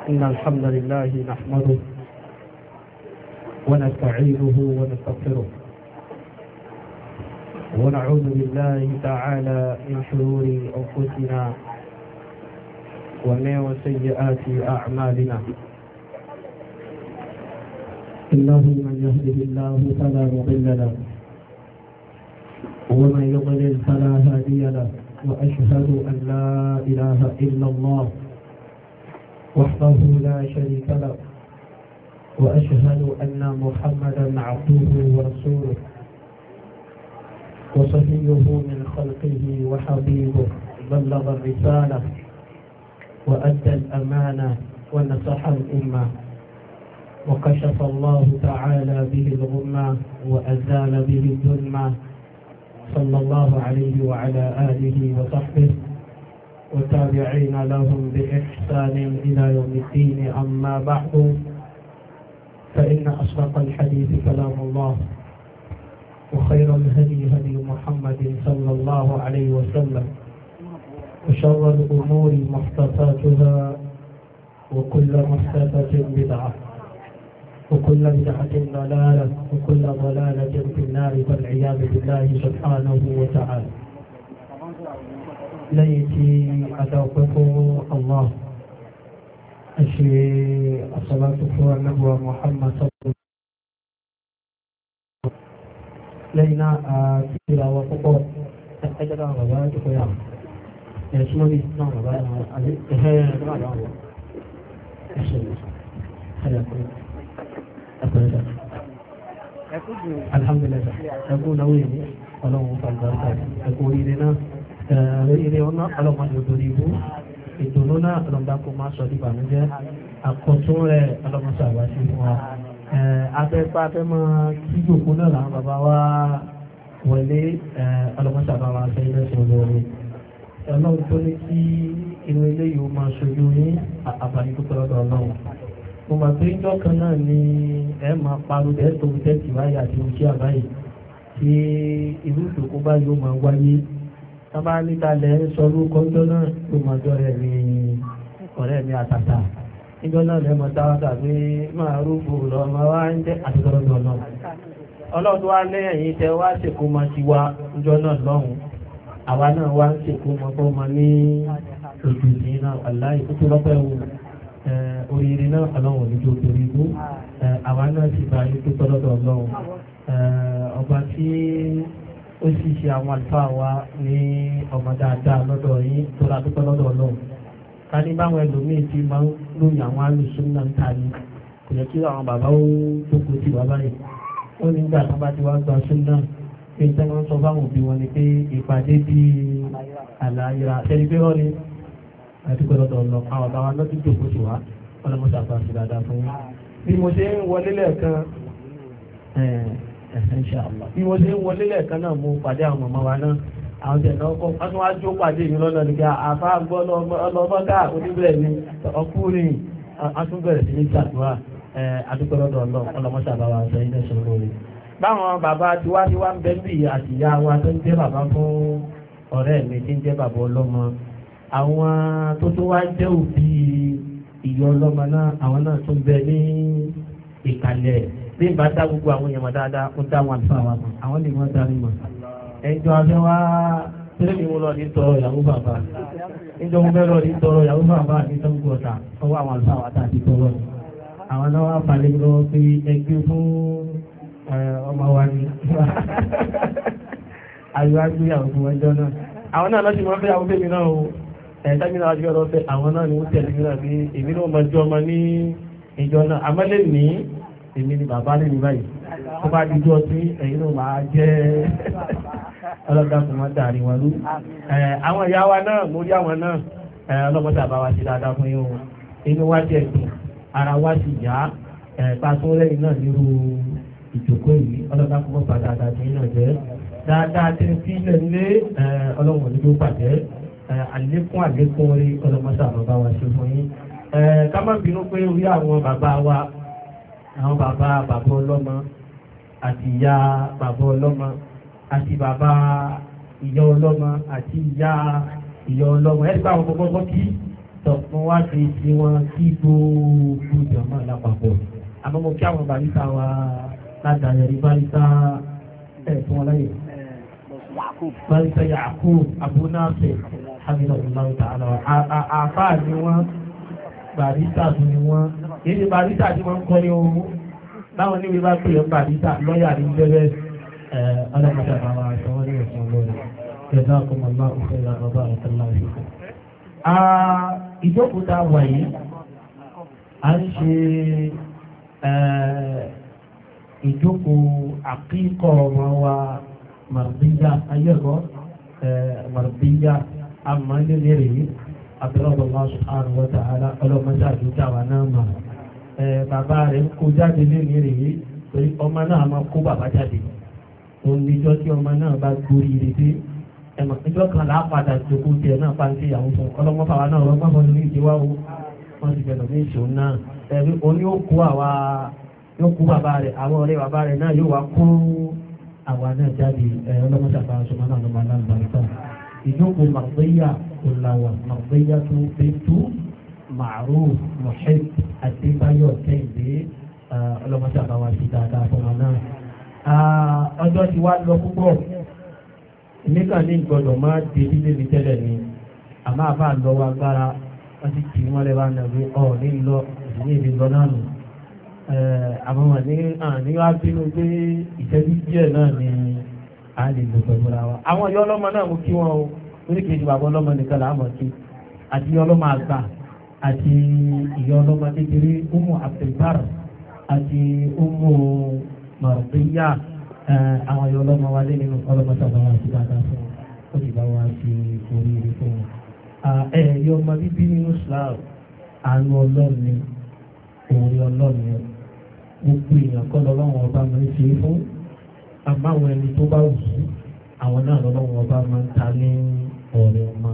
إن الحمد لله نحمده ونستعينه ونستغفره ونعوذ بالله تعالى من شرور أنفسنا ومن سيئات أعمالنا إنه من يهده الله فلا مضل له ومن يضلل فلا هادي له وأشهد أن لا إله إلا الله وحده لا شريك له وأشهد أن محمدا عبده ورسوله وصفيه من خلقه وحبيبه بلغ الرسالة وأدى الأمانة ونصح الأمة وكشف الله تعالى به الغمة وأزال به الظلمة صلى الله عليه وعلى آله وصحبه وتابعين لهم بإحسان إلى يوم الدين. أما بعد فإن أصدق الحديث كلام الله وخير الهدي هدي محمد صلى الله عليه وسلم وشر الأمور محدثاتها وكل محدثة بدعة وكل بدعة ضلالة وكل ضلالة في النار والعياذ بالله سبحانه وتعالى. ليتي أدعوكم الله أشهد الصلاة على النبي محمد صلى الله عليه وسلم. لينا كثيرا وفقط أجل غزاة قيام يسمى نعم alhamdulillah ẹkú náwó yìí ọlọ́run fàgbàtà ẹkú oríire náà oríire ọ̀nà ọlọ́run àjòdòrí ibú ìdùnnú náà ọlọ́dàkùn máa sọ ní ìbànújẹ́ àkọ́tún rẹ̀ ọlọ́run sàwásí fún wa afẹ́fẹ́ afẹ́mọ́ kí jòkó náà làwọn bàbá wa wọlé ọlọ́run sàbáwá sẹ́yìn lẹ́sìn olóore ọlọ́run tó ní kí inú ilé yìí ó máa ṣojú ní àbáyé tó tọ́lọ́dọ̀ ọlọ́run mo mọ̀ pé ìjọ kan náà ni ẹ máa parọ́ ẹ tó ń tẹ́tì wáyé àti oṣù àbáyé tí irú ìṣòkó bá yóò máa wáyé sábà níta lẹ̀ ń sọ lórúkọ ìjọ náà ló máa jọ rẹ̀ ní ọ̀rẹ́ mi àtàtà ìjọ náà lẹ́ mọ̀ táwátà pé máa rúgbò lọ máa wá ń jẹ́ àtìkọ́rọ́dọ̀ náà ọlọ́run tó wá lẹ́yìn yìí tẹ wá ṣèkó máa ti wá ìjọ náà lọ́hùn àwa náà wá ń ṣèkó máa bọ́ máa ní ojú ìdí náà aláì tó tó lọ́pẹ́ wò oríire náà ọlọ́run oníjó torí ibú àwa náà sì bá yí pípẹ́ lọ́dọ̀ ọlọ́run ọba tí ó sì ṣe àwọn àlùfáà wa ní ọmọ dáadáa lọ́dọ̀ yín tó ra pípẹ́ lọ́dọ̀ ọlọ́run ká ní báwọn ẹlòmíì ti máa ń lóyún àwọn alùsùn náà ń ta ni kò yẹ kí àwọn bàbá ó jókòó tì bàbá yìí ó ní gbà tó bá ti wá gba sún náà pé tí wọ́n sọ fáwọn òbí wọn ni pé ìpàdé bíi àlàyé àtẹni pé wọ́n ní àti pẹ̀lọ́dọ̀ ọ̀nà àwọn àbáwá náà ti jòkó sí wa ọlọ́mọṣà bá sí dáadáa fún yín. bí mo ṣe ń wọlé lẹ́ẹ̀kan inshallah bí mo ṣe ń wọlé lẹ́ẹ̀kan náà mo pàdé àwọn màmá wa náà àwọn tẹ̀ náà kọ́ wọ́n tún wá jó pàdé mi lọ́nà nígbà àfa gbọ́ ọlọ́mọdá oníbẹ̀rẹ̀ ni ọkùnrin atúbẹ̀rẹ̀ sí ní ṣàdúrà adúpẹ́lọ́dọ̀ ọ̀nà ọlọ́mọṣà bá wa sọ ilé ìṣòro rẹ̀. báwọn bàbá tiwa ń bẹ́ bí àtìyá wa tó ń jẹ́ bàbá fún ọ̀rẹ́ mi tí ń jẹ́ bàbá ọlọ́mọ àwọn tó tó wá jẹ́ òbí ìyá ọlọ́mọ náà àwọn náà tún bẹ ní ìkàlẹ̀ bí n bá dá gbogbo àwọn èèyàn dáadáa ó dá wọn àlùfáà wa mọ̀ àwọn lè wọ́n darí mọ̀ ẹjọ́ afẹ́ wá tẹ́lẹ̀ mi mo lọ ní tọrọ ìyàwó bàbá níjọ́ mo fẹ́ lọ ní tọrọ ìyàwó bàbá ní tọ́gbù ọ̀tà ọwọ́ àwọn àlùfáà wa tàbí tọrọ àwọn náà wá falẹ̀ lọ́wọ́ pé ẹgbẹ́ fún ọmọ wa ni ayọ̀ agbéyàwó fún ọjọ́ náà àwọn náà lọ́sí wọn fẹ́ àwọn bẹ́ẹ̀ mi náà o ẹ̀ẹ́dámínà àjọ ọ̀rọ̀ fẹ́ àwọn náà ni wọ́n tẹ̀lé mi náà bí èmi náà máa jọ ọmọ ní ìjọ náà àmọ́lé ní èmi ni bàbá lè ní báyìí tó bá di jọ sí ẹ̀yin náà máa jẹ́ ọlọ́dà fún wọn dàrí wọn lú. àwọn ìyá wa náà mo rí àwọn náà ọlọ́mọdé àbáwá sí dáadáa fún yín o inú wa jẹ́ ẹ̀sìn ara wa sì yá pàtó lẹ́yìn náà nírú ìjókòó yìí ọlọ́dà fún wọn padà dáadáa náà jẹ́ dáadáa tí ń fi ilẹ̀ nílé ọlọ́wọ̀n ní ló pàdé àlékún orí ọlọ́mọdé àbábá wa ṣe fún yín. ká má bínú pé orí àwọn bàbá wa àwọn bàbá ọlọ́mọ àti ìyá bàbá ọlọ́mọ àti bàbá ìyá ọlọ́mọ àti ìyá ọlọ́mọ ẹ̀rí bá àwọn gbogbo kí tọ̀pọ̀ wá ti ti wọn kí gbogbo jọmọ́ lápapọ̀ àmọ́ mo kí àwọn barista wa látàrí barista fún wọn láyè barista Yakub Abu Nasir hamidullah ta'ala àfáà ni wọ́n barista tún ni wọ́n kì í ṣe barista tí wọ́n ń kọ́ ní ohun báwọn níbi bá pè é barista lọ́ọ̀yà ní jẹ́rẹ́ ọlọ́mọdé àwọn aṣọ wọn ní ẹ̀sán lórí jazakumullahu khairan wa barakallahu fikum. Ìjókòó tá a wà yìí a ń ṣe ìjókòó àkíkọ̀ ọmọ wa Mardiya ayẹ́kọ́ Mardiya amánilérè abẹ́rẹ́bọ̀lá subhanahu wa ta'ala ọlọ́mọdé àdúgbò àwọn náà mà bàbá rẹ̀ ń kó jáde lẹ́yìn rèé torí ọmọ náà máa kó bàbá jáde òun níjọ́ tí ọmọ náà bá gbórí rẹ̀ dé ẹ̀mọ̀ ìjọ́ kan là á padà jókòó tiẹ̀ náà pa ní ìyàwó fún ọlọ́mọ fàwa náà ọlọ́mọ fún ní ìdíwá o wọ́n ti bẹ̀rẹ̀ ní ìṣòro náà ẹ̀rí òun yóò kó àwa yóò kó bàbá rẹ̀ àwọn ọ̀rẹ́ bàbá rẹ̀ náà yóò wá kó àwa náà jáde ọlọ́mọ sàbà sọmọ náà lọ́mọ aláǹbàríkà ìjókòó Mardiya òlàwà Mardiya tó Bintu Ma'ruf Muhib Adébáyọ̀ Kẹ́hìndé ọlọ́mọ sàbà wá sí dáadáa fọmọ náà. Ọjọ́ ti wá lọ púpọ̀ nígbà ní gbọdọ̀ máa dé nílé mi tẹ́lẹ̀ ni àmọ́ àbá lọ wa gbára wọ́n ti kì í wọ́n lẹ́wà náà bí ọ̀ ní lọ ní ìlú lọ náà nù àmọ́ wọn ní wá bínú pé ìṣẹ́jú díẹ̀ náà ni a lè lò pẹ̀lú ra wa. Àwọn ìyá ọlọ́mọ náà mú kí wọ́n o lórí kejì bàbá ọlọ́mọ nìkan là á mọ̀ sí àti ìyá ọlọ́mọ àgbà àti ìyá ọlọ́mọ kékeré Umu Abdulbar àti Umu Mardiya àwọn ìyá ọlọ́mọ wa lé nínú ọlọ́mọ sábà wá sí dáadáa fún wọn ó sì bá wá sí oríire fún wọn. Ẹ̀yọ ọmọ bíbí nínú Islam àánú ọlọ́ọ̀ni òun ọlọ́ọ̀ni gbogbo èèyàn kọ́ lọ́wọ́ ọba máa ń ṣe é fún àmọ́ àwọn ẹni tó bá wù ú àwọn náà lọ́wọ́ ọba máa ń ta ní ọ̀rẹ́ ọmọ.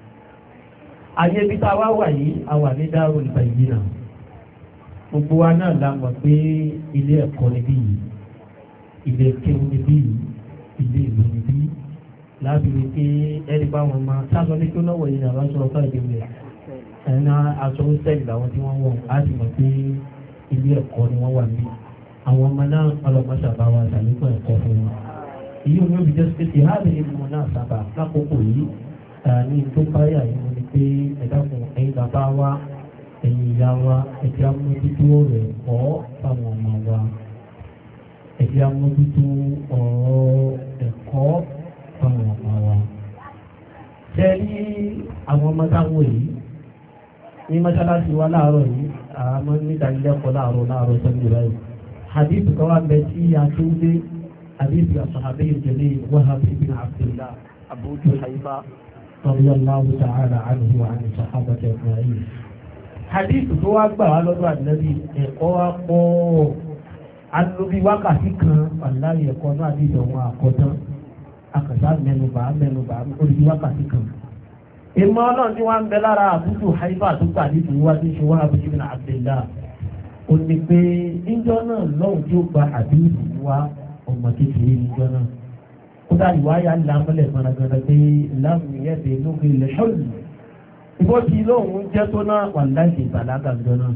Ayé bí tá a wá wà yìí a wà ní Darul Bayyina gbogbo wa náà la mọ̀ pé ilé ẹ̀kọ́ níbí yìí ilé kéwú níbí yìí ilé ìlú níbí lábìrì pé ẹni bá wọn máa sáàsọ ní kí ó náwó yìí àwọn aṣọ ọ̀fà ìdíwẹ̀ ẹ̀nà aṣọ sẹ́ẹ̀lì làwọn tí wọ́n wọ̀ á sì mọ̀ pé ilé ẹ̀kọ́ ni wọ́n wà níbí àwọn ọmọ náà ọlọ́mọ sábà wà sàlékún ẹ̀kọ́ fún wọn. èyí ò ní òbí jẹ́ pé ìhàbí ìmọ̀ náà sábà lákòókò yìí ní tó báyà yìí wọ́n ní pé ẹ̀dákun ẹ̀yin bàbá wa ẹ̀yin ìyá wa ẹ̀jẹ̀ amójútó rẹ̀ kọ́ fáwọn ọmọ wa ẹ̀jẹ̀ amójútó ọ̀rọ̀ ẹ̀kọ́ fáwọn ọmọ wa. Ṣé rí àwọn ọmọ táwọn yìí ní mọ́ṣáláṣí wa láàárọ̀ yìí àmọ́ ní ìdánilẹ́kọ̀ọ́ láàárọ̀ sọ́jú báyìí. Hadith kan wá bẹ tí a tó dé hadith as-sahabi al-jalil Wahab ibn Abdullah Abu Juhayfa radiyallahu ta'ala anhu wa 'an as-sahabati ajma'in. Hadith tó wá gbà wá lọ́dọ̀ Ànábì ẹ̀kọ́ wá pọ̀ alóbi wákàtí kan aláyẹ̀ ẹ̀kọ́ náà dìde wọn àkọ́tán akàtà mẹ́nubà orí wákàtí kan. Ìmọ̀ ọlọ́run tí wọ́n ń bẹ lára àbújù haifa tó gbà ní ìwádìí ṣe wọ́n àbújù ibn Abdullah ó ní pé níjọ́ náà lọ́hùn tí ó gba àdéhùn wá ọmọ kékeré níjọ́ náà. Ó dá ìwáyà lámọ́lẹ̀ gbọ́nagbọ́na pé lámùyẹ́dẹ̀ lóge lẹ́ṣọ́lù ìbọn tí lóhùn jẹ́ tó náà wà láìsí ìbàlágà níjọ́ náà.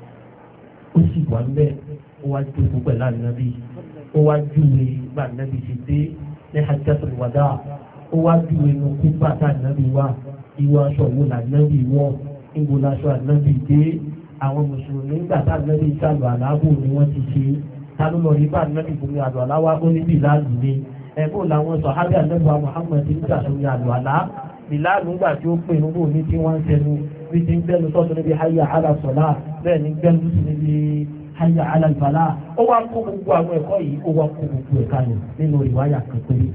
Ó sì wà ń bẹ́ẹ̀ ó wá jókòó pẹ̀lú ànábì ó wá júwe bá ànábì ṣe dé ní hajjatul wada ó wá júwe nu kú bàtà ànábì wá ìwọ aṣọ wo lànábì wọ̀ níbo laṣọ ànábì dé àwọn mùsùlùmí nígbà tá ànábì sàlù àlábò ni wọ́n ti ṣe ta ló lọ rí bá ànábì fún àlọ́ àláwá ó ní bìláàlù ni ẹ̀bùn làwọn sàhábà ànábì wa Muhammad nígbà tó ní àlọ́ àlá bìláàlù nígbà tí ó pè nígbò ní tí wọ́n ń tẹnu bí ti ń gbẹ́nu sọ́tún níbi hayya ala salah bẹ́ẹ̀ ni gbẹ́nu sí níbi hayya ala al-falah ó wá kó gbogbo àwọn ẹ̀kọ́ yìí ó wá kó gbogbo ẹ̀ka yìí nínú ìwáyà kan péré.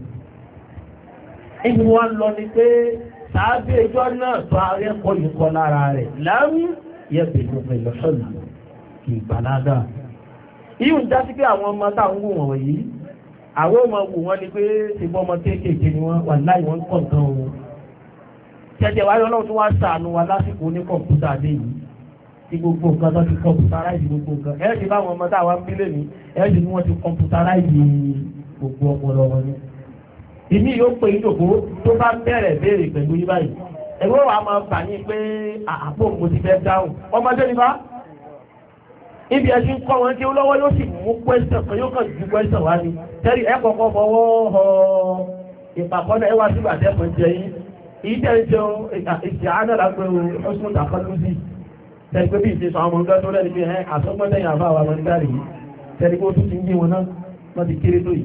Ibi wọn lọ ni pé sáábì ẹjọ́ náà tó arẹ́kọ̀ọ́ yìí kọ́ lára rẹ̀ láàmú yẹ pẹ̀lú pẹ̀lú sọ́ọ̀lù kì í gbàlágà. Iyùn já sí pé àwọn ọmọ táwọn wò wọ̀n yìí àwọn ọmọ wò wọ́n ni pé ṣùgbọ́n ọmọ kéékèèké ni wọ́n wà láì wọ́n kọ̀ nǹkan o. Jẹjẹ wáyé ọlọ́run tó wá ṣàánú wa lásìkò ní kọ̀ǹpútà dé yìí tí gbogbo nǹkan tó ti kọ̀mpútaráìsì gbogbo nǹkan ẹ̀ẹ́dì báwọn ọmọ táwa ń bílẹ̀ ní ẹ̀ẹ́dì ni wọ́n ti kọ̀mpútaráìsì gbogbo ọpọlọ wọn ni. Ìmí yóò pè ìjòkó tó bá bẹ̀rẹ̀ béèrè pẹ̀lú yí báyìí ẹ̀wọ́ wa máa bà ní pé àpò mo ti fẹ́ dáhùn ọmọdé nípa ibi ẹ̀sìn kọ́ wọn tí ó lọ́wọ́ yóò sì mú question kan yóò kàn ju question wá ní tẹ́lẹ̀ ẹ kọ́kọ́ fọwọ́ họ ìpàkọ́nà ẹwà sígbà tẹ́kọ̀ọ́ jẹ yín èyí tẹ́lẹ̀ jẹun ìṣe àádọ́là pé ọ̀sùn tàkọ́lùsì tẹ́lẹ̀ pé bí ìṣe sọ àwọn ọmọ tó lẹ́ni pé ẹ àsọ́gbọ́dẹ́yìn àbá àwọn ọmọ nígbà rèé tẹ́lẹ̀ pé ó tún ti ń gbé wọn náà wọ́n ti kéré tó yìí.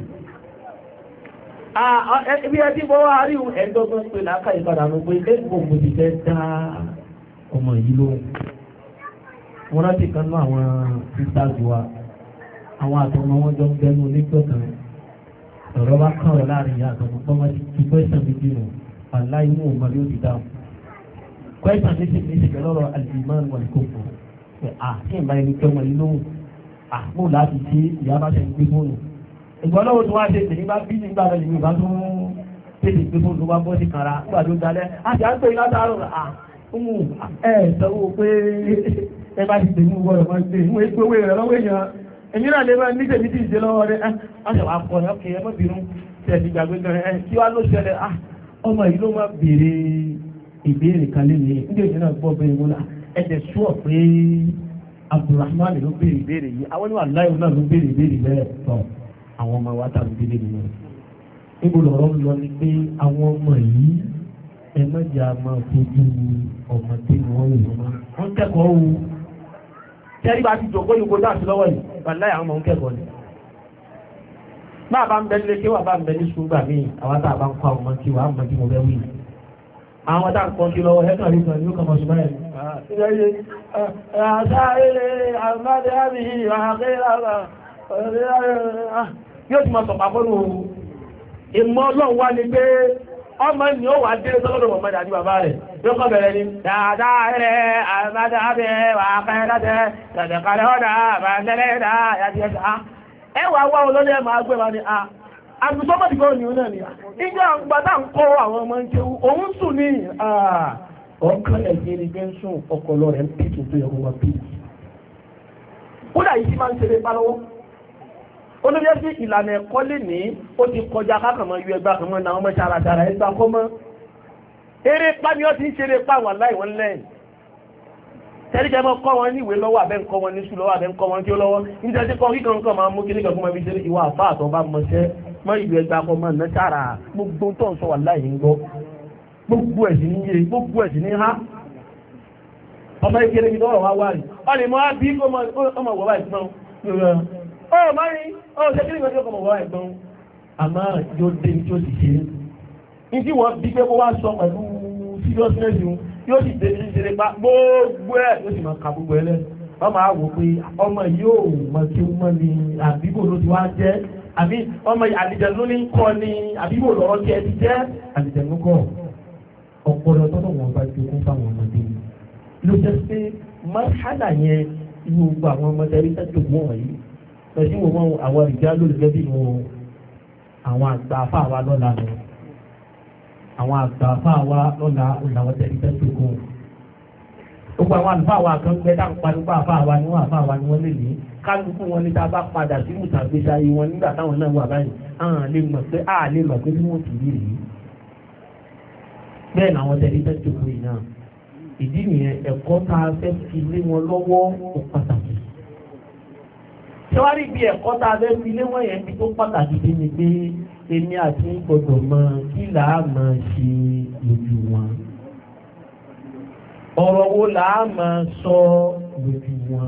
Ibi ẹtí fọwọ́ àríwú ẹ̀dọ́gbọ́n pé láàkà ìpadà ló pé lẹ́gbọ̀n mo ti fẹ́ dá ọmọ yìí lóhùn. Wọ́n rántí kan náà àwọn sisters wa, àwọn àtọmọ wọn jọ ń gbẹnu onígbọ̀kan. Ọ̀rọ̀ bá kàn rọ̀ láàrin ìyá àtọmọ pọ́n máa ti kwẹ́sàn méjì nù, àlá inú ọmọ yóò ti dáhùn. Kwẹ́sàn méjì ní ìṣẹ̀kẹ́ lọ́rọ̀ al-iman wal-kufr. Kí n bá ẹni pẹ́ ọmọ yìí lóhùn. Mo láti ṣe ìyá bá ṣe ń gbé fóònù. Ìgbọ́n lọ́wọ́ tó wá ṣe tèmi bá bí nígbà lọ ìlú bá tún tètè gbé fóònù tó bá bọ́ sí kàrà nígbà tó dalẹ̀. A ti à ń pè látàárọ̀ sọ́wọ́ pé ẹ bá ti tèmi wọ́n máa gbé mú egbé owó rẹ̀ lọ́wọ́ èèyàn. Èmi náà lè máa ní tèmi tí ì ṣe lọ́wọ́ rẹ̀. A ṣe wá kọ́ ẹ ẹ mọ́bìnrin tẹ̀ ti gbàgbé gan ẹ kí wá ló ṣẹlẹ̀ ọmọ yìí ló máa béèrè ìbéèrè kan lé mi nígbà èmi náà gbọ́ bẹ́ẹ̀ wọn ẹ jẹ́ sùọ́ pé Abdulrahman ló béèrè ìbéèrè yìí àwọn oníwà láìwọ náà ló béèrè ìbéèrè bẹ́ẹ̀ tọ̀ àwọn ọmọ wa tàbí délé nínú níbo lọ́rọ̀ ń lọ ni pé àwọn ọmọ yìí ẹ mọ̀jà máa fojú ọmọdé ni wọ́n wò wọ́n kẹ́kọ̀ọ́ o tẹ́rí bá ti jòkó yòókó dáàtú lọ́wọ́ yìí wàláyà àwọn ọmọ ń kẹ́kọ̀ọ́ ni máa bá ń bẹ nílé kí wà bá ń bẹ ní ṣùgbà míì àwọn tá a bá ń kọ́ àwọn ọmọ tí wà á mọ̀ tí mo fẹ́ wí àwọn tá a kọ́ kí lọ́wọ́ ẹ̀kan rí kan ní ó kàn mọ̀ ṣùgbọ́n yóò ti máa sọ̀pá fọ́nù ìmọ̀ ọlọ́run wá ní pé ọmọ ni ó wà dé sọ́lọ́dọ̀ mọ̀ mọ́dà àti bàbá rẹ̀ yóò kọ́ bẹ̀rẹ̀ ní dáadáa rẹ̀ àmàdábẹ̀ wà kẹ́rẹ́dẹ̀ tẹ̀tẹ̀kàrẹ́ ọ̀dà àbàndẹ́lẹ́dà yàtìyàtà ẹwà wá olóní ẹ̀ máa gbé wa ní àbùsọ́mọ̀dì kan ní ọ̀nà ni ìjọ àgbàdà ń kọ́ àwọn ọmọ ń kéwú òun sùn ní ọkàn ẹ̀jẹ̀ ni bẹ́ ń sùn ọpọlọ rẹ̀ ń pìtì tó yẹ kó wá pìtì kódà yìí ti máa ń ṣeré pálọ́wọ́ olóyè sí ìlànà ẹ̀kọ́ lè ní ó ti kọjá kákàmọ́ yú ẹgbà kan mọ́ náà ọmọ ṣàràṣàrà ẹgbà kọ́ mọ́ eré pa ni ó ti ń ṣeré pa wà láì wọ́n lẹ́yìn tẹ́lifíṣẹ́ mọ́ kọ́ wọn ní ìwé lọ́wọ́ àbẹ́ ńkọ́ wọn ní sùn lọ́wọ́ àbẹ́ ńkọ́ wọn tí ó lọ́wọ́ níta tí kọ́ kíkan kan máa mú kí nígbà kúmọ̀ bí ṣe ìwà àfá àtọ́ bá mọṣẹ́ mọ́ ìlú ẹgbà kọ́ mọ́ ná sára gbogbo tó ń sọ wà láì ń gbọ́ gbogbo ẹ̀sìn ní yé gbogbo ẹ̀sìn ní há ọmọ ìkéré mi lọ́rọ̀ wá wá rí ọ lè mọ́ bí ọmọ wọ́ báyìí gbọ́n ọ máa ń ọ ṣe kí nígbà tí ọmọ wọ́ báyìí gbọ́n àmọ́ yóò dé ní tí ó sì ṣe ní tí wọ́n bí pé kó wá sọ pẹ̀lú seriousness yóò sì dé ní ìṣẹ̀lẹ̀ pa gbogbo ẹ̀ yóò sì máa ka gbogbo ẹ̀ lẹ́ ọmọ àwò pé ọmọ yóò mọ tí ó mọ́ ni àbíbò ló ti wá jẹ́ àbí ọmọ àlìjẹ̀nú ní kọ́ ni àbíbò lọ́rọ́ tí ẹ ti jẹ́ àlìjẹ̀nú kọ́ ọpọlọ tọ́lọ̀ wọn bá jogún fáwọn ọmọdé ló jẹ́ pé mọ́ṣálà yẹn inú gbogbo àwọn ọmọdé rí tẹ́tù wọ̀nyí pẹ̀lú wọn àwọn ìjà lórí bí wọn àwọn àgbà fáwa lọ́la lọ àwọn àgbà fáwa lọ́la làwọn tẹ̀lé tẹ́tù kù gbogbo àwọn àlùfáà wa kan gbẹ dáhùn padùkú àfáà wa ni wọ́n àfáà wa ni wọ́n lè ní kálukú wọn ní tá a bá padà sí mùtàgbéṣà yìí wọn nígbà táwọn náà wà báyìí àwọn lè mọ̀ pé bí wọ́n ti rí rèé bẹ́ẹ̀ làwọn tẹ̀lé tẹ́tù kù yìí náà ìdí nìyẹn ẹ̀kọ́ tá a fẹ́ fi lé wọn lọ́wọ́ ó pàtàkì. ṣéwárí bí ẹ̀kọ́ tá a fẹ́ fi lé wọn yẹn bí tó pàtàkì bí ni pé èmi àti gbọdọ̀ mọ kí làá máa ṣe lójú wọn. ọ̀rọ̀ wo làá máa sọ lójú wọn.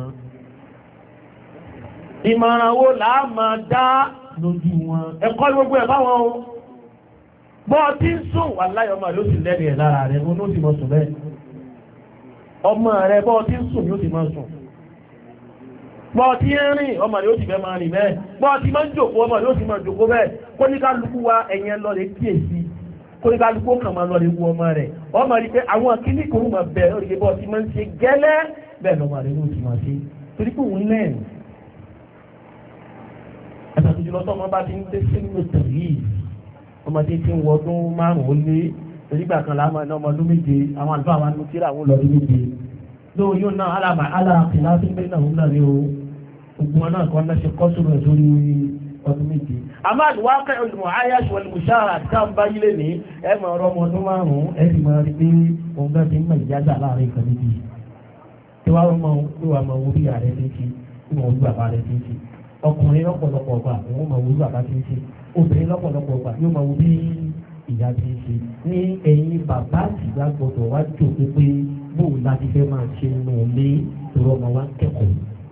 ìmọ̀ràn wo làá máa dá lójú wọn. ẹ̀kọ́ gbogbo ẹ̀ báwọn o. bọ́ ọ ti ń sùn wà láyọ̀ ọmọ rẹ̀ ó sì lẹ́nu ẹ̀ lára rẹ̀ ó ní ó sì mọ̀ sùn bẹ́ẹ̀. ọmọ rẹ̀ bọ́ tí ń sùn yóò ti máa sùn bọ́ tí ń rìn ọmọ rẹ̀ ó ti fẹ́ máa rìn bẹ́ẹ̀ bọ́ tí máa ń jòkó ọmọ rẹ̀ ó ti máa jòkó bẹ́ẹ̀ kó ní kálukú wa ẹ̀yẹn lọ rẹ̀ kíyèsí kó ní kálukú kàn máa lọ rẹ̀ wu ọmọ rẹ̀ ọmọ rí pé àwọn kíní kò mọ̀ bẹ́ẹ̀ lórí bọ́ tí máa ń ṣe gẹ́lẹ́ bẹ́ẹ̀ lọ́mọ rẹ̀ ó ti máa ṣe torí pé òun lẹ́ẹ̀ ẹ̀sàtúnjù lọ́tọ́ ọmọ bá ti ń dé sínú tẹ̀lé ọmọdé ti ń wọdún márùn-ún lé nígbà kan láàmà ní ọmọ ọdún méje àwọn àlùfáà wa ní tíra àwọn ọlọ́dún méje lóò yóò náà aláàkìlá sí pé náà wúlò ní o gbogbo wọn náà kọ́ náà ṣe kọ́ sórí ẹ̀ sórí ọdún méje àmọ́ àdúrà kẹ́ olùmọ̀ ayáṣu olùmọ̀ṣára káàmbá yílé ní ẹ mọ̀ ọ̀rọ̀ ọmọ ọdún márùn-ún ẹ sì máa rí pé òun bá ti ń mọ̀ ìyájà láàrin ìkan méjì tí wàá mọ̀ wíwà mọ̀ wọ́n bí ààrẹ ti ń ṣe tí wọ́n wí bàbá rẹ̀ ti ń ṣe ọkùnrin lọ́pọ̀lọpọ̀ ọgbà òun mọ̀ wọ́n bí bàbá ti ń ṣe obìnrin lọ́pọ̀lọpọ̀ ọgbà yóò mọ̀ wọ́n bí ìyá ti ń ṣe ní ẹ̀yìn bàbá àtìgbà gbọdọ̀ wá jòkó pé bóun láti fẹ́ máa ṣe nù lé ìrọ̀ ọmọ wa kẹ́kọ̀ọ́.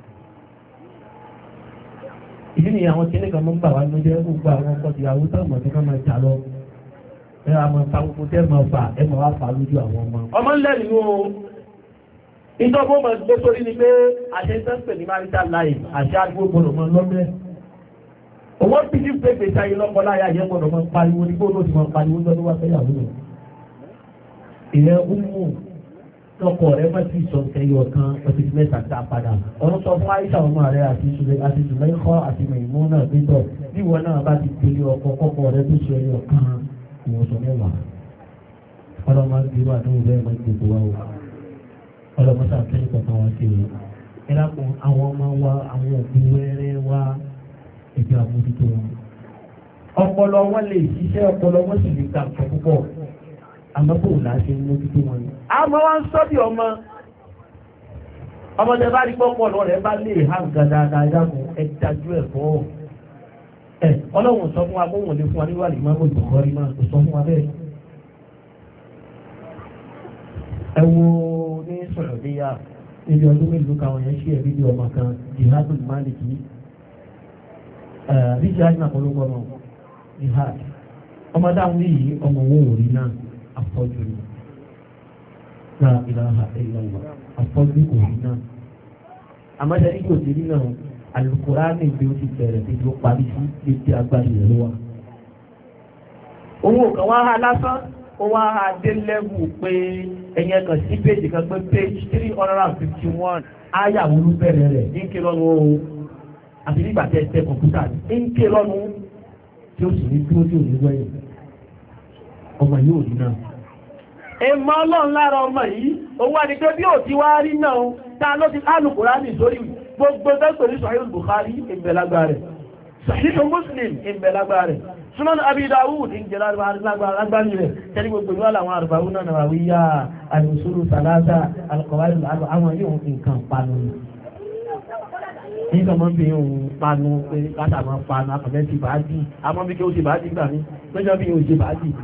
ìdí ni àwọn kìnìún kan máa ń bà wá ló jẹ́ gbogbo àwọn ọkọ̀ ìyàwó tó mọ̀ tí wọ́n máa jà lọ. ẹ àmọ́ ìfàkókò tẹ́ máa fà ẹ máa wá fà lójú àwọn ọmọ. ọmọ ńlẹ̀ nínú o ìjọba ọmọ gbé sórí ni pé àṣẹ ìtẹ́sẹ̀ ní marital life àṣẹ àdúgbò gbọdọ̀ mọ lọ́mẹ́. owó bíi pé gbèsè ayé lọ́kọ láyà yẹn gbọdọ̀ mọ pariwo ní gbọdọ̀ ti mọ pariwo lọ́dún wá fẹ́yàwó rẹ̀. ìyẹn ń lọ́kọ̀ rẹ̀ bá ti sọ ẹyọ kan ọtí mẹ́ta tá a padà ọ̀rọ̀ sọ fún Aisha ọmọ rẹ̀ àti Sùlẹ́kọ́ àti Mẹ̀mọ́ náà pétọ̀ bí wọn náà bá ti tẹ̀lé ọkọ̀ kọ́kọ́ rẹ̀ tó sọ ẹyọ kan ìwọ̀n sọ mẹ́wàá ọlọ́mọ ń dirú àdúgbò bẹ́ẹ̀ máa ń gbogbo wa o ọlọ́mọ sàkẹ́yìn kọ̀ọ̀kan wá sí o ẹ dákun àwọn ọmọ wa àwọn òbí wẹ́rẹ́ wa ẹgbẹ́ àmójútó wọn ọpọlọ wọn lè ṣiṣẹ́ ọpọlọ wọn sì lè ta nǹkan púpọ̀ àmọ́ kò láti mójútó wọn ni. àmọ́ wá ń sọ́bì ọmọdé bá rí pọ́pọ́ lọ rẹ̀ bá lè ha gàdàgà ìdáàbò ẹ̀dájú ẹ̀ fọ́ ẹ̀ ọlọ́run sọ fún wa kó wọ́n lè fún wa níwà lè máa bójú kọ́ rí máa kò sọ fún wa bẹ́ẹ̀. ẹ wo ní sọ̀rọ̀ bí yá níbi ọdún mélòó kan yẹn ṣí ẹ̀rí bí ọmọ kan jihadul maliki richard nàkọlùkọ náà jihad ọmọdé àwọn yìí ọmọ owó òrí náà afọ́jú ni náà ìlànà ìlànà afọ́jú òrí náà àmọ́ṣẹ́ ní kò sí nínú Al-Qur'ani bí ó ti bẹ̀rẹ̀ bí ó parí sí létí agbárí rẹ̀ ló wà. owó kan wá ha lásán ó wá ha dé lẹ́wù pé ẹ̀yẹ kan sí péjì kan pé page 351 áyàwó ló bẹ̀rẹ̀ rẹ̀ ní ké lọ́nu o àti nígbà tẹ́ tẹ kọ̀ǹpútà ní ké lọ́nu tí ó sì ní dúró tí ò ní wẹ́yìn ọmọ yóò rí náà. ẹ̀mọ́ ọlọ́run lára ọmọ yìí owó àdìgbò bí ò ti wá rí náà ta ló ti Al-Qur'ani sórí gbogbo tẹ́sọ̀ ní Sahih Bukhari ìbẹ̀lágbà rẹ̀ Sahih Muslim ìbẹ̀lágbà rẹ̀ Sunan Abi Dawud ìjẹ̀lágbà rẹ̀ tẹ́lẹ̀ gbogbo ìwà àwọn àrùbáwú náà wà wíyá al-usulu salasa al-qawaid àwọn yóò nǹkan panu nígbà mọ́ bí ohun panu pé kátà máa panu akọ̀bẹ́ ti bá dì àmọ́ bí kí ó ti bá dì gbà mí lọ́jọ́ bí ó ti bá dì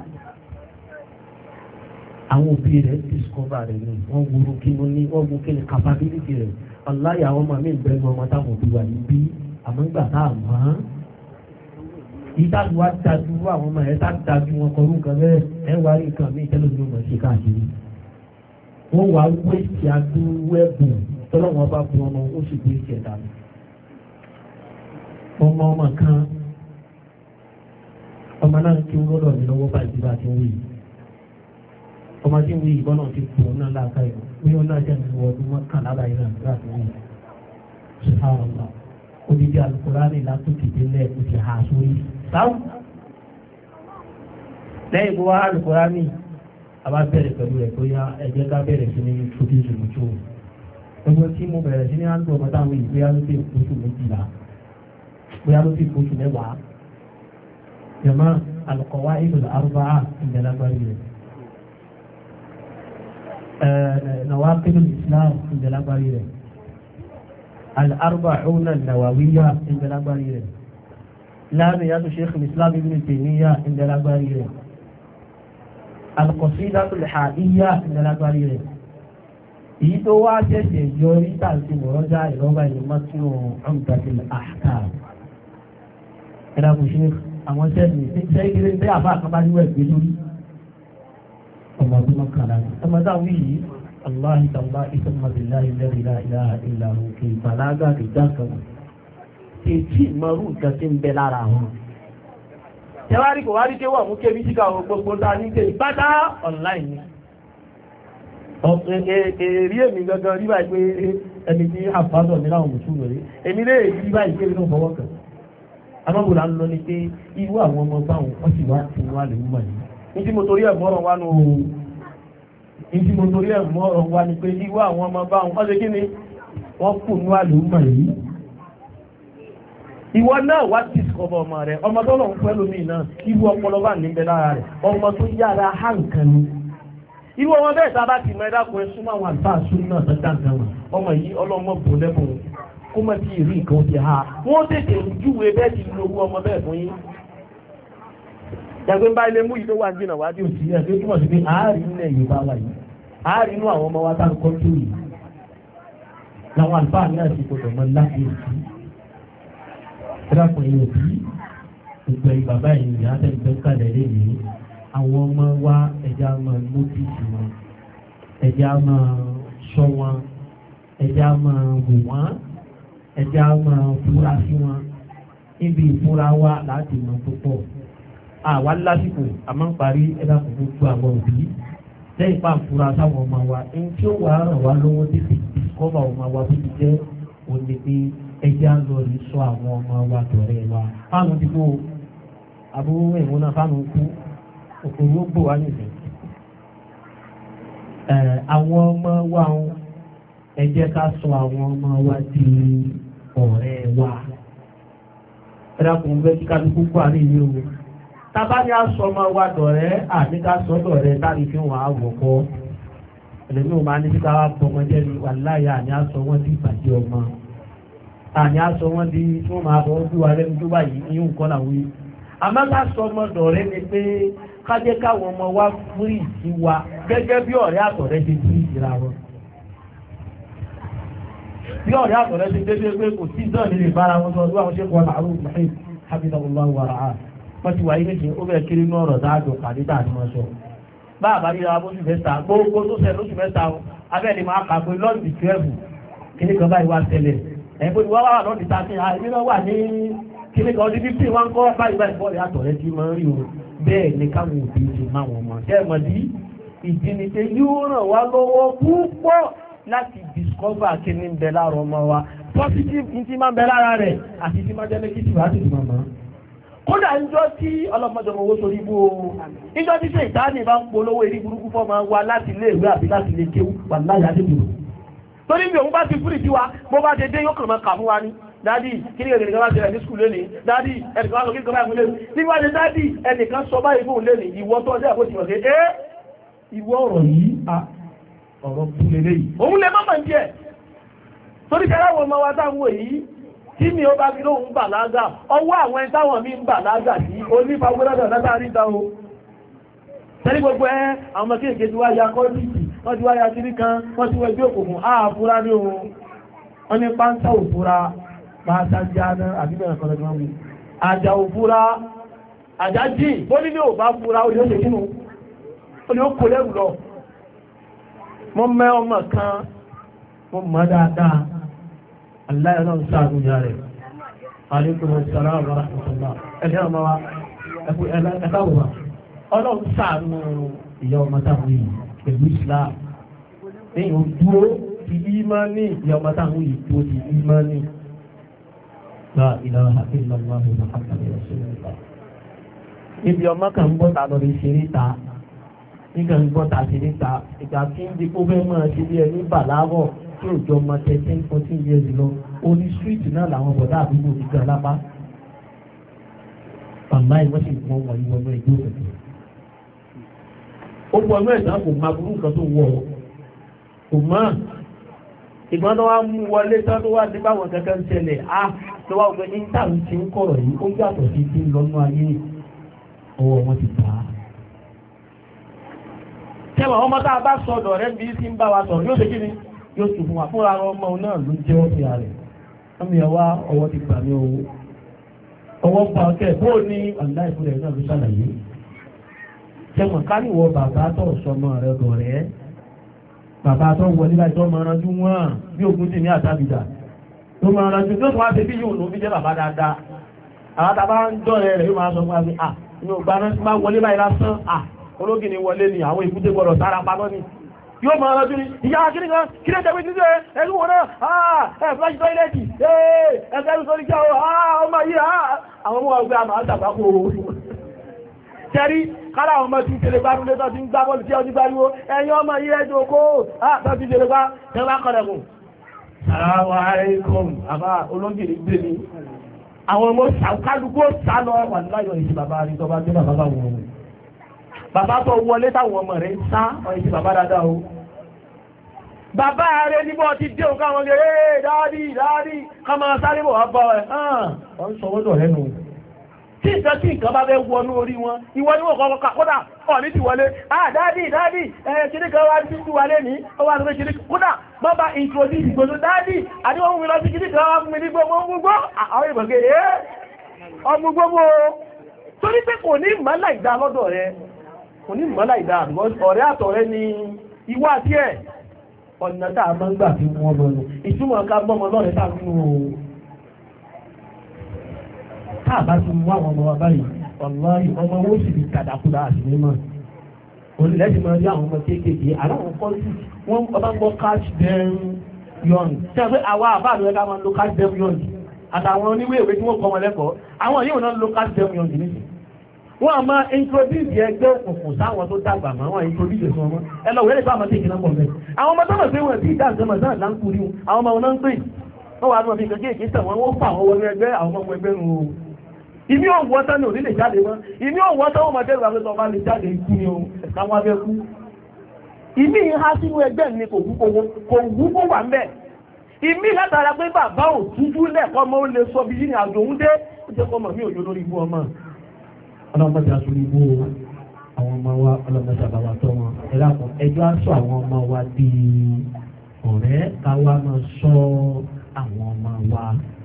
àwọn òbí rẹ̀ discover rẹ̀ ní wọ́n wúrú kí ló ní wọ́n wú kí ní capability rẹ̀ ọláyà àwọn ọmọ mi ìbẹ̀rù ọmọ táwọn òbí wà níbí àmọ́ ìgbà tá a mọ̀ án ìdájú wa dájú àwọn ọmọ ẹ̀ tá dájú wọn kọrú nǹkan bẹ́ẹ̀ ẹ̀ wá rí nǹkan mi tẹ́lẹ̀ ní ọmọ ṣe káàkiri wọ́n wá wé ti adúrú ẹ̀bùn tọ́lọ́wọ́n bá bu ọmọ ó sì gbé ìṣẹ̀ dànù ọmọ kan ọmọ náà kí ó lọ́dọ̀ mi lọ́wọ́ báyìí bá ti ń wí ọmọ tí ń wí ìbọn náà ti pọ̀ náà láàká ìwọ̀n ní ó náà jẹ́ ìwọ̀ ọdún mọ́kànlá báyìí náà láti wí ṣùgbọ́n odidi Al-Qur'ani látòkè délẹ̀ kò ti hà sórí sáwọn lẹ́yìn bó wá Al-Qur'ani a bá bẹ̀rẹ̀ pẹ̀lú ẹ̀ tó yá ẹ̀jẹ̀ ká bẹ̀rẹ̀ sí ní ṣojú ìṣòwòjò gbogbo tí mo bẹ̀rẹ̀ sí ní àńdọ̀ ọmọ táwọn ìgbé alóde oṣù méjìlá bóyá ló ti oṣù mẹ́wàá jẹ̀mọ́ al-Qawa'id al-Arba'a ìjẹ́lágbárí rẹ̀ nawaqid al-Islam ìjẹ́lágbárí rẹ̀ al-Arba'un an-Nawawiyya ìjẹ́lágbárí rẹ̀ Lamiyatu Shaykh al-Islam Ibn Taymiyyah ìjẹ́lágbárí rẹ̀ al-Qasidatu al-Ha'iyya ìjẹ́lágbárí rẹ̀ èyí tó wá ṣẹ̀ṣẹ̀ yọ níta sí mọ̀rọ́jà ìrọ́bà ìlúmọ́tún Umdatul Ahkam ẹ̀dá kò ṣe àwọn sẹ́ẹ̀lì ṣe ìgbéré tí àbá kan bá níwẹ̀ gbé lórí ọmọ ọdún mọ́kànlá ọmọ dáwọn yìí aláhi tàbá ìsọmọdéláhi lẹ́rìnlá ìlàhà ìlàhùn kì í bàlágà kì í dákan kì í tí mọ́rú nǹkan tí ń bẹ lára wọn. tẹ́wárí kò wá rí kéwà mú kébí síkà gbogbo ta ní kéwì pátá online ni. èrí èmi gangan rí báyìí pé ẹni tí àfáàdọ̀ mi láwọn mùsùlùmí rẹ̀ èmi lè rí báyìí pé inú fọwọ́ kan amábòlá ń lọ ní pé irú àwọn ọmọ báwọn wọ́n sì wá sí wá lè mọ̀ yìí ní tí mo torí ẹ̀ mọ́rọ̀ wá nù ní tí mo torí ẹ̀ mọ́rọ̀ wá ní pé irú àwọn ọmọ báwọn wọ́n ṣe kí ni wọ́n kù ní wá lè mọ̀ yìí ìwọ náà wá discover fọ́bọ̀ ọmọ rẹ̀ ọmọ tó lọ́n pẹ́ lómi náà irú ọpọlọ bá níbẹ̀ lára rẹ̀ ọmọ tó yára há nǹkan ni irú ọmọ bẹ́ẹ̀ tá a bá ti mọ ẹ̀dá kan súnmọ́ àwọn àlùfáà sún náà tó dáǹkan wọn ọmọ yìí ọlọ́mọ bò lẹ́bùn kó má ti rí nǹkan ti ha wọ́n tètè júwe bẹ́ẹ̀ ti lo owó ọmọ bẹ́ẹ̀ fún yín jàgbé bá ilé mú yìí tó wà ń jìnà wájú òsì ẹ̀ tó túmọ̀ sí pé àárín ilẹ̀ Yorùbá wà yìí àárín inú àwọn ọmọ wa tá ń kọ́ tó yìí làwọn àlùfáà náà ti gbọdọ̀ mọ láti òsì ẹ̀dàpọ̀ èèyàn bí ìgbẹ̀yìn bàbá ẹ̀yìn ìyá tẹ̀gbẹ́ kalẹ̀ lẹ́yìn àwọn ọmọ wa ẹ̀já máa nótìsì wọn ẹ̀já máa ṣọ́ wọn ẹ̀já máa wò wọ́n ẹ̀já máa fura sí wọn níbi ìfura wa láti mọ púpọ̀ àwa lásìkò àmọ́ ń parí ẹ̀dàpọ̀ gbogbo àwọn òbí lẹ́yìn pa àfura sáwọn ọmọ wa ẹni tí ó wà ràn wá lọ́wọ́ títí kọ́ba ọmọ wa tó ti jẹ́ òní pé ẹjẹ́ á lọ rí sọ àwọn ọmọ wa tọ̀rẹ́ wa fáànù ti kó àbúrò ìwọ̀n náà fáànù kú òkòrò gbò wá nìyẹn. Àwọn ọmọ wa ẹ jẹ́ ká sọ àwọn ọmọ wa di ọ̀rẹ́ wa. Ẹ dákun bẹ́ẹ̀ kí kálukú kó àárín yìí o. Tábà ní aṣọ ọmọ wa dọ̀rẹ́ àti ká sọ dọ̀rẹ́ táàrí fi wọn àwọ̀kọ́. Ẹlẹ́mi ò máa ní kíkà wá bọ́ ọmọdé ni wàláyà àní aṣọ wọn di ìbàjẹ́ ọmọ. Àní aṣọ wọn di tí wọ́n máa bọ́ ojú wa lẹ́nu tó báyìí ní nǹkan làwọn yìí. Àmọ́ ká sọ ọmọ dọ̀rẹ́ ni pé ká jẹ́ káwọn ọmọ wa fúrì sí wa gẹ́gẹ́ bí ọ̀rẹ́ àtọ̀rẹ́ ti fúrì síra wọn. Bí ọ̀rẹ́ àtọ̀rẹ́ ti dédé pé kò sí náà nílé bára wọn sọ ọdún àwọn ṣe kọ́ àrùn ìpàdé hábìlọ́wọ́ wà rà á. Wọ́n ti wáyé méjì ó bẹ̀rẹ̀ kiri ní ọ̀rọ̀ dáàjọ pàdé tà ní wọ́n sọ. Bá àbárí ra bóṣù mẹ́ta gbogbo tó ṣẹ lóṣù mẹ́ta abẹ́ni máa kà pé lọ́ọ̀dì 12 kíní kan báyìí wá tẹ́lẹ̀. Ẹ̀bùn ìwọ́ wà lọ́ọ̀dì 13 àìní náà wà ní kíní kan ọdún 15 wá ń kọ́ báyìí bọ́ọ̀lù àtọ̀rẹ́ tí máa ń rí o. Bẹ́ẹ̀ ni káwọn òbí ti máa wọ̀n mọ̀. Ṣé mọ̀ bí ìdínìṣe yóò ràn wá lọ́wọ́ púpọ̀ láti discover kíní ń bẹ lára ọmọ wa. Positive ní ti máa ń bẹ lára rẹ̀ àti ti máa jẹ́ negative láti ti máa mọ̀. Kódà ìjọ tí ọlọ́mọdé owó sórí ibú o ìjọ tí ṣe ìdáni bá ń polówó eré burúkú fọ́mọ wa láti ilé ìwé àbí láti ilé kéwú wà láyà débùrù torí bí òun bá ti fúrì tiwa bó bá dédé yóò kàn máa kà fún wa ní dádì kí ni ẹnìkan bá ṣẹlẹ̀ ní skul lónìí dádì ẹnìkan bá sọ kí nǹkan báyìí fún lónìí nígbà tí dádì ẹnìkan sọ báyìí fún lónìí ìwọ tó ọjọ́ àbó ti wọ̀ sí ìwọ ọ̀rọ̀ yìí ọ̀rọ̀ bú lélẹ́yìí òun lè má mọ̀ ní ẹ̀ torí kẹ́lá wọn máa wá táwọn èyí tí mi ó bá fi lóhun bàlágà ọwọ́ àwọn ẹni táwọn mi ń bàlágà sí onífàwọ́lọ́dọ̀ látàrí ìdáwó tẹ́lí gbogbo àwọn ọmọ kéèkéé tí wá ya kọ́lìtì wọ́n ti wá ya kiri kan wọ́n ti wọ ẹgbẹ́ òkùnkùn ààfúra ní ohun wọ́n ní páńtà òfúra pàtà jáná àbíbẹ̀rẹ̀ kọ́lọ́dọ̀ wọn àjà òfúra àjà jí ó ní ò bá fúra ó ní ó ṣe kínú ó ní ó kó lẹ́rù lọ mo mẹ́ ọmọ kan mo mọ̀ dáadáa Allah ya náà sáàdù ya rẹ̀. Alaikum assalam wa rahmatullah. Ẹ̀lẹ́ ọmọ wa, ẹ̀káwò wa. Ọlọ́run sáàdù ìyá ọmọ táwọn yìí pẹ̀lú Islam. Ní òdúró ti ìmánì ìyá ọmọ táwọn yìí tó ti ìmánì. La ilaha illallah Muhammadur rasulullah. Ibi ọmọ kan ń gbọ́ta lọ rí ṣeré ta. Nígbà ń gbọ́ta ṣeré ta. Ìgbà tí ń di kó fẹ́ mọ́ ṣe bí ẹni bàlágọ̀. Tí ò jọ ọmọ 13-14 years lọ orí street náà làwọn bọ̀dá àdúgbò ti gbà lápá ọ̀nà ìwọ́n sì mọ wọ̀nyí wọnú ẹgbẹ́ òkùnkùn ó pọ̀ ọmọ ẹ̀dá kò máa burú nǹkan tó wọ̀ kò mọ́ ìgbọ́n tó wá mú wọlé tán tó wá dé báwọn kankan ń ṣẹlẹ̀ tó wá wọ́n ní táwọn ti ń kọ̀rọ̀ yìí ó yàtọ̀ sí ti ń lọ́nú ayé ọwọ́ wọn ti bá a. tẹ́wọ̀n ọmọ tá a bá sọ̀dọ̀ rẹ̀ bí sí ń bá wa sọ̀rọ̀ yóò ṣe kí ni yóò tún fún wa fúnra ọmọ náà ló jẹ́ ọ́fíà rẹ̀ ọmọ ìyàwó ọwọ́ ti gbà ní owó ọwọ́ pa ọkẹ́ bó ní ọ̀dá ìfúnrẹ̀ náà ló ṣàlàyé ṣẹ́wọ̀n ká níwọ̀ bàbá tó sọmọ rẹ̀ dọ̀ rẹ̀ bàbá tó wọlé láì tó máa ranjú wọ́n bí ogun jì ní àtàbìdà tó máa ranjú tó máa ṣe bí yóò ló fi jẹ́ bàbá dáadáa àwọn tàbá ń jọ rẹ̀ yóò máa sọ fún wa pé inú ọgbà náà ti máa wọlé báyìí lásán ológìní wọlé ni àwọn ìkúté gbọdọ̀ sára pamọ́ ni yóò máa rájú ní ìyá akíní kan kí lè tẹ̀wé títẹ́ ẹgbẹ́ wọn náà flash toileti ẹgbẹ́ sórí jẹ́ ọmọ yìí àwọn ọmọ ọgbẹ́ àmà àtàgbàkò tẹ́rí kára ọmọ tí tẹ́lẹ̀ bá rúlé tó ti ń gbá bọ́ọ̀lù tí ó ti gbáríwó ẹ̀yìn ọmọ yìí ẹjọ́ kó tó ti tẹ́lẹ̀ bá tẹ́lẹ̀ kọ̀lẹ̀kùn Assalamu alaikum àbá olóngìní gbé ní àwọn ọmọ kálukú sá lọ wà láyọ̀ ìṣe bàbá rí tọ́ bá gbé bàbá bá wọn o bàbá tó wọlé táwọn ọmọ rẹ̀ ń sá ìṣe bàbá dáadáa o bàbá rẹ̀ níbọ̀ ti dé òkú àwọn gẹ̀rẹ́ dáadí ká máa sáré bọ̀ wá bọ́ ẹ̀ hàn sọ wọ́dọ̀ rẹ̀ nù tí nǹkan bá fẹ́ wọnú orí wọn ìwọ ni wọ́n kọ́ kódà ọ̀ ní ti wọlé dáadí ṣírí kan wá sí ti wálé ní ọwọ́ àti ṣírí kódà bọ́bá introduce ìgbòsó dáadí àdíwọ́n mú mi lọ sí ṣírí kan wá fún mi ní gbogbo àwọn ìbọ̀gẹ́ ọmọ gbogbo torí pé kò ní mọ́lá ìdá lọ́dọ̀ rẹ kò ní mọ́lá ìdá ọ̀rẹ́ àtọ̀rẹ́ ni ìwọ àti ẹ̀ ọ̀nà tá a máa ń gbà fi wọ́n lọ nù ìtumọ̀ ká gbọ́mọ lọ́rẹ̀ tá a fi wọ́n tá a bá ti mú àwọn ọmọ wa báyìí ọ̀láyì ọmọ owó sì fi kàdàkùdà àti mímọ́ onílẹ̀-èdè máa rí àwọn ọmọ kéékèèké aláwọ̀ kọ́ sí wọ́n ọba ń gbọ́ catch them young ṣe pé àwa àbáàlú ẹ̀ka máa ń lo catch them young àtàwọn oníwèé tí wọ́n kọ́ wọn lẹ́kọ̀ọ́ àwọn yóò náà lo catch them young nísìnyí wọ́n a máa introduce ẹgbẹ́ òkùnkùn sáwọn tó dàgbà máa wọ́n introduce fún ọmọ ẹlọ wẹ́lẹ̀ bá àmọ́tí ìkìlá pọ̀ mẹ́ àwọn ọmọ tọ́mọ̀ pé wọ́n tí ìdáǹsẹ́mọ̀ náà láńkúrí àwọn ọmọ wọn náà ń pè wọ́n wà náà bí kẹ́kẹ́ ìkí tẹ̀wọ́n wọ́n fà wọ́n wọlé ẹgbẹ́ àwọn ọmọ ẹgbẹ́ nù ìmí òwò tán ní òní lè jáde mọ́ ìmí òwò tán wọ́n máa dẹ́rù àwọn ọmọ lè jáde ikú ni ohun ẹ̀káwọn abẹ́ kú ìmí ha sínú ẹgbẹ́ ni kò wú kó wà mẹ́ ìmí látara pé bàbá ò tújú lẹ́ẹ̀kọ́ mọ́ ó lè sọ bí ní àjò ń dé ó jẹ́ kọ́mọ̀ mí òjò lórí ibú ọmọ ọlọ́mọdé aṣojú ibú àwọn ọmọ wa ọlọ́mọdé àbáwá tọ́ wọn ẹ̀láàkùn ẹjọ́ aṣọ àwọn ọmọ wa di ọ̀rẹ́ káwá máa sọ àwọn ọmọ wa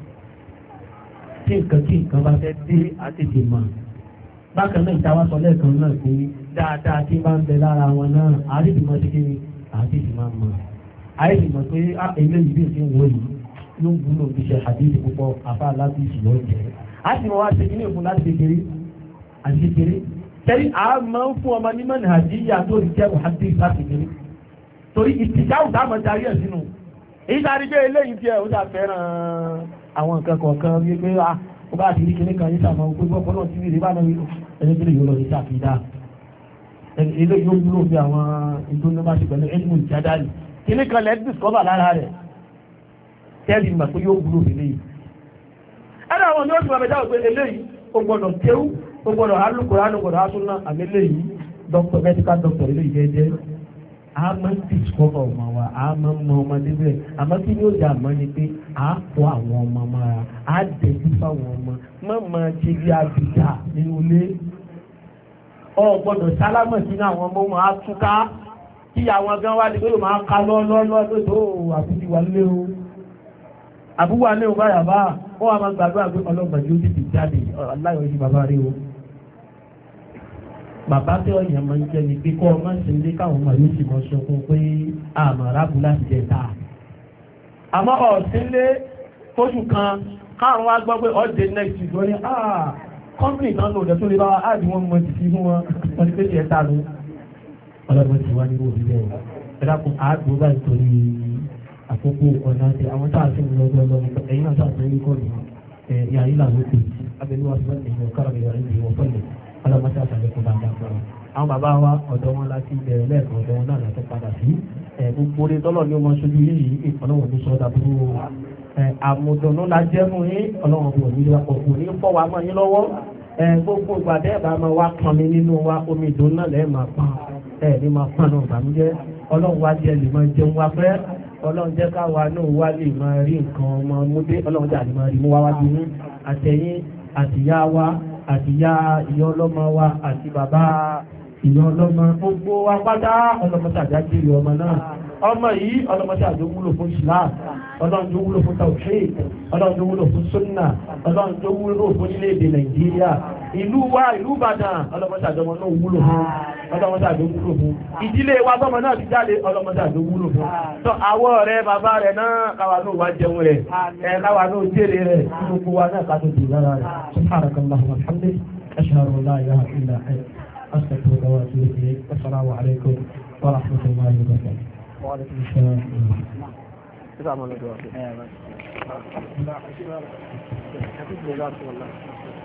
tí nǹkan bá fẹ́ dé àtètè mọ̀ bákan náà ìta wá sọ lẹ́ẹ̀kan náà pé dáadáa tí bá ń bẹ lára wọn náà àrídìmọ̀ sí kí ni àtètè máa mọ̀ àrídìmọ̀ pé eléyìí bí ìsìn wọ̀ yìí yóò wúlò bí ṣe àdéhùn púpọ̀ àfa láti ìṣìlọ́ jẹ́ á sì mọ̀ wá ṣe kí ní òfin láti kékeré àti kékeré tẹ́lí a máa ń fún ọmọ ní mọ́nà àjíyà tó rí jẹ́ wàhálì láti kékeré torí ìtìjáwù dáàmọ̀ darí ẹ̀ sínú èyí dárí pé eléyìí tí ẹ̀ ó ṣàfẹ́ràn àwọn nǹkan kọ̀ọ̀kan bí pé ó bá ti rí kíní kan yìí sàmọ́ pé gbọ́pọ̀ náà ti rí rí bá náà ẹni tó lè yóò lọ sí ṣàfihàn eléyìí ó wúlò bí àwọn ìdúnnú bá ti pẹ̀lú ẹni mú ìjádàlì kíní kan lẹ́ discover lára rẹ̀ tẹ́lì mà pé yóò wúlò eléyìí ẹni àwọn ni ó ti wà mẹ́ta pé eléyìí ó gbọ́dọ̀ kéwú ó gbọ́dọ̀ alukóránù gbọ́dọ̀ asúná àmì eléyìí dr medical doctor eléyìí jẹ́jẹ́ a máa ń discover ọmọ wa a máa ń mọ ọmọdé bẹ́ẹ̀ àmọ́ kí ni ó dà mọ́ ni pé a kọ́ àwọn ọmọ mọ́ra a dẹ̀jú fáwọn ọmọ máa ṣe bí abìjà nínú ilé ọ gbọ́dọ̀ sálámọ̀ sínú àwọn ọmọ wọn á túká kí àwọn gan wá ní pé ó máa ká lọ́lọ́lọ́ pé tó àbújú wa lé o àbúwà lé o báyà bá wọ́n wá máa gbàdúrà pé ọlọ́gbà yóò ti jáde aláyọ̀ yìí bàbá rí o bàbá tí ọ̀yàn máa ń jẹ́ ni pé kọ́ ọmọ ṣe lé káwọn ọmọ yóò sì mọ sọkún pé àmọ́ rábù láti jẹ ta àmọ́ ọ̀sílé fóṣù kan káàrùn wá gbọ́ pé ọ̀dẹ̀ next week wọ́n ní company náà lò dẹ̀ tó lè bá wa áàdì wọn mọ̀ títí fún wọn wọ́n ti pé jẹ ta ló ọlọ́dún ti wá ní òbí bẹ́ẹ̀ ẹ dákun àádùn báyìí torí àkókò ọ̀nà àti àwọn tá a ti ń lọ lọ́wọ́ ẹ̀yìn náà tá a ti ń rí kọ́ọ̀dù yàrá ìlànà òkè abẹ́lú wa sọ́ọ́ ẹ̀yìn ọ̀kára ọlọ́mọdé àtàlẹ́kùn bá dá fún wọn. àwọn bàbá wa ọ̀dọ́ wọn láti bẹ̀rẹ̀ lẹ́ẹ̀kan ọ̀dọ́ wọn náà láti padà sí. gbogbo orí tọ́lọ̀ ní ọmọ ṣojú yìí ọlọ́wọ̀n ní sọ́dà búrú àmọ̀dọ̀nù la jẹ́ mú yín ọlọ́wọ̀n bò ní ọkọ̀ ní fọ́ wa mọ́ yín lọ́wọ́. gbogbo ìgbàdẹ́ ẹ̀ bá máa wá pọn mi nínú wa omi ìdùn náà lẹ́ẹ̀ máa pọn ní máa pọn náà bàmújẹ́ ọlọ́run wá jẹ́ lè máa jẹun wá fẹ́ ọlọ́run jẹ́ káwa náà wá lè máa rí nǹkan ọmọ múdé ọlọ́run jà lè máa rí mú wá wájú ní àtẹ̀yìn àtìyá wa àti ya ìyá ọlọ́mọ wa àti bàbá ìyá ọlọ́mọ gbogbo wa pátá ọlọ́mọdé àjájìrì ọmọ náà ọmọ yìí ọlọ́mọdé àjọ wúlò fún Islam ọlọ́run tó wúlò fún tawhid ọlọ́run tó wúlò fún sunna ọlọ́run tó wúlò fún orílẹ̀-èdè Nàìjíríà ìlú wa ìlú Ìbàdàn ọlọ́mọdé àjọ náà wúlò fún ọlọ́mọdé àjọ wúlò fún ìdílé wa tọ́mọ náà ti jáde ọlọ́mọdé àjọ wúlò fún tó àwọ̀ rẹ̀ bàbá rẹ̀ náà káwa náà wá jẹun rẹ̀ káwa náà jèrè rẹ̀ gbogbo wa náà ká tó dì lára rẹ̀ subhanakallahumma wa bihamdik ashhadu an la ilaha illa anta astaghfiruka wa atubu ilayk assalamu alaykum wa rahmatullahi wa barakatuh wa alaykum assalam السلام عليكم.